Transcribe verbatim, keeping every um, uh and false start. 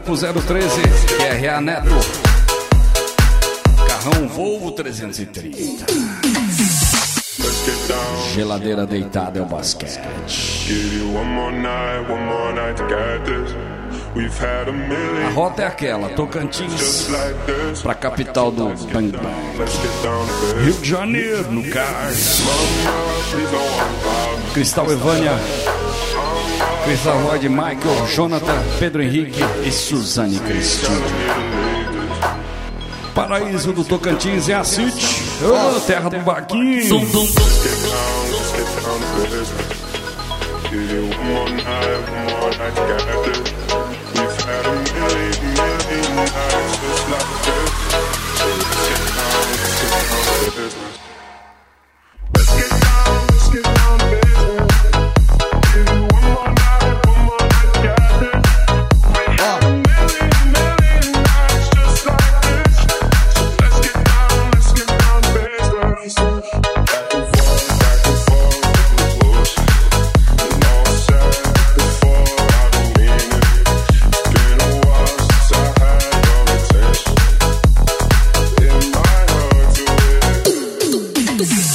Trampo zero treze, Q R A Neto. Carrão Volvo trezentos e trinta. Geladeira deitada é o basquete. A rota é aquela, Tocantins pra capital do Bang Bang, Rio de Janeiro, no cais. Cristal Evânia, Cristal Lloyd, Michael, Jonathan, Pedro Henrique e Suzane Cristina. Paraíso do Tocantins é a City, oh, terra do Baquinho. This is